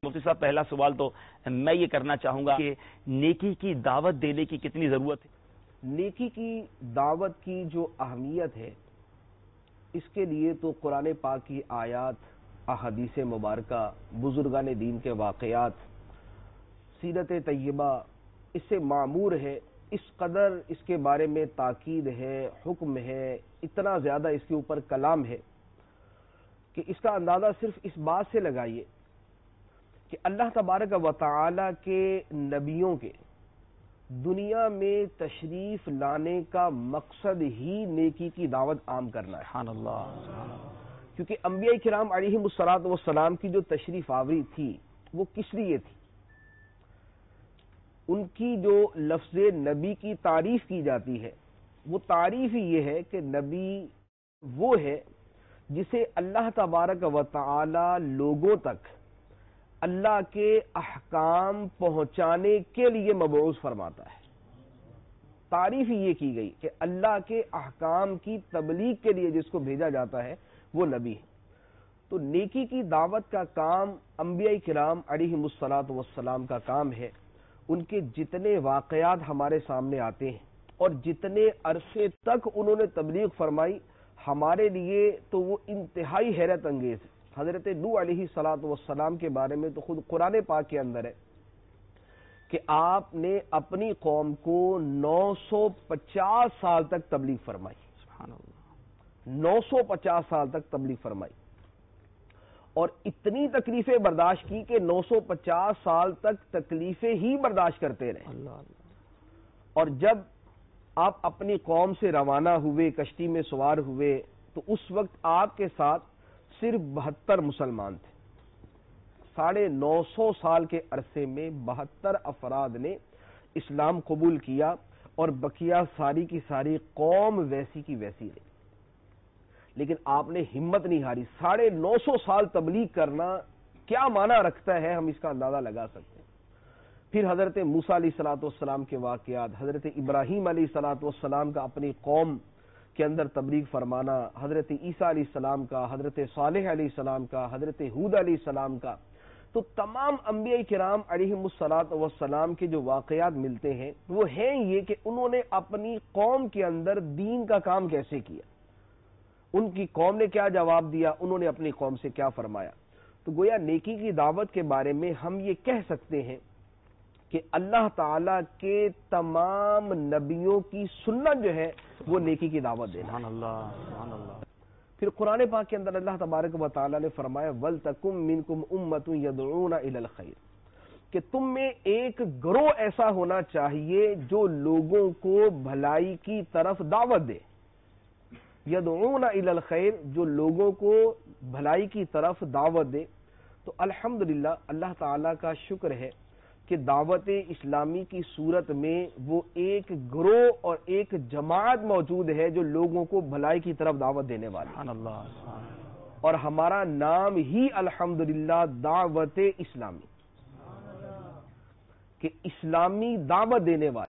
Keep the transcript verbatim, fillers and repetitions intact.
مفتی صاحب پہلا سوال تو میں یہ کرنا چاہوں گا کہ نیکی کی دعوت دینے کی کتنی ضرورت ہے؟ نیکی کی دعوت کی جو اہمیت ہے اس کے لیے تو قرآن پاک کی آیات، احادیث مبارکہ، بزرگان دین کے واقعات، سیرت طیبہ اس سے معمور ہے. اس قدر اس کے بارے میں تاکید ہے، حکم ہے، اتنا زیادہ اس کے اوپر کلام ہے کہ اس کا اندازہ صرف اس بات سے لگائیے کہ اللہ تبارک و تعالی کے نبیوں کے دنیا میں تشریف لانے کا مقصد ہی نیکی کی دعوت عام کرنا ہے. سبحان اللہ، سبحان اللہ. کیونکہ انبیاء کرام علیہم الصلوۃ والسلام کی جو تشریف آوری تھی وہ کس لیے تھی؟ ان کی جو لفظ نبی کی تعریف کی جاتی ہے وہ تعریف ہی یہ ہے کہ نبی وہ ہے جسے اللہ تبارک و تعالی لوگوں تک اللہ کے احکام پہنچانے کے لیے مبعوث فرماتا ہے. تعریف ہی یہ کی گئی کہ اللہ کے احکام کی تبلیغ کے لیے جس کو بھیجا جاتا ہے وہ نبی ہے. تو نیکی کی دعوت کا کام انبیاء کرام علیہم الصلوۃ والسلام کا کام ہے. ان کے جتنے واقعات ہمارے سامنے آتے ہیں اور جتنے عرصے تک انہوں نے تبلیغ فرمائی ہمارے لیے تو وہ انتہائی حیرت انگیز ہے. حضرت نوح علیہ الصلوۃ والسلام کے بارے میں تو خود قرآن پاک کے اندر ہے کہ آپ نے اپنی قوم کو نو سو پچاس سال تک تبلیغ فرمائی. سبحان اللہ. نو سو پچاس سال تک تبلیغ فرمائی اور اتنی تکلیفیں برداشت کی کہ نو سو پچاس سال تک تکلیفیں ہی برداشت کرتے رہے. اللہ اللہ. اور جب آپ اپنی قوم سے روانہ ہوئے، کشتی میں سوار ہوئے، تو اس وقت آپ کے ساتھ صرف بہتر مسلمان تھے. ساڑھے نو سو سال کے عرصے میں بہتر افراد نے اسلام قبول کیا اور بقیہ ساری کی ساری قوم ویسی کی ویسی رہی. لیکن آپ نے ہمت نہیں ہاری. ساڑھے نو سو سال تبلیغ کرنا کیا معنی رکھتا ہے ہم اس کا اندازہ لگا سکتے ہیں. پھر حضرت موسیٰ علیہ الصلوۃ والسلام کے واقعات، حضرت ابراہیم علیہ الصلوۃ والسلام کا اپنی قوم کے اندر تبلیغ فرمانا، حضرت عیسیٰ علیہ السلام کا، حضرت صالح علیہ السلام کا، حضرت ہود علیہ السلام کا. تو تمام انبیاء کرام علیہم الصلوۃ والسلام کے جو واقعات ملتے ہیں وہ ہیں یہ کہ انہوں نے اپنی قوم کے اندر دین کا کام کیسے کیا، ان کی قوم نے کیا جواب دیا، انہوں نے اپنی قوم سے کیا فرمایا. تو گویا نیکی کی دعوت کے بارے میں ہم یہ کہہ سکتے ہیں کہ اللہ تعالی کے تمام نبیوں کی سنت جو ہے وہ نیکی کی دعوت دینا. سبحان اللہ، سبحان اللہ. پھر قرآن پاک کے اندر اللہ تبارک و تعالی نے فرمایا وَلْتَكُمْ مِنْكُمْ أُمَّةٌ يَدْعُونَ إِلَى الْخَيْرِ، کہ تم میں ایک گروہ ایسا ہونا چاہیے جو لوگوں کو بھلائی کی طرف دعوت دے. یدعون الی الخیر، جو لوگوں کو بھلائی کی طرف دعوت دے. تو الحمدللہ اللہ تعالیٰ کا شکر ہے کہ دعوت اسلامی کی صورت میں وہ ایک گروہ اور ایک جماعت موجود ہے جو لوگوں کو بھلائی کی طرف دعوت دینے والی. سبحان اللہ. اور ہمارا نام ہی الحمدللہ دعوت اسلامی، کہ اسلامی دعوت دینے والی.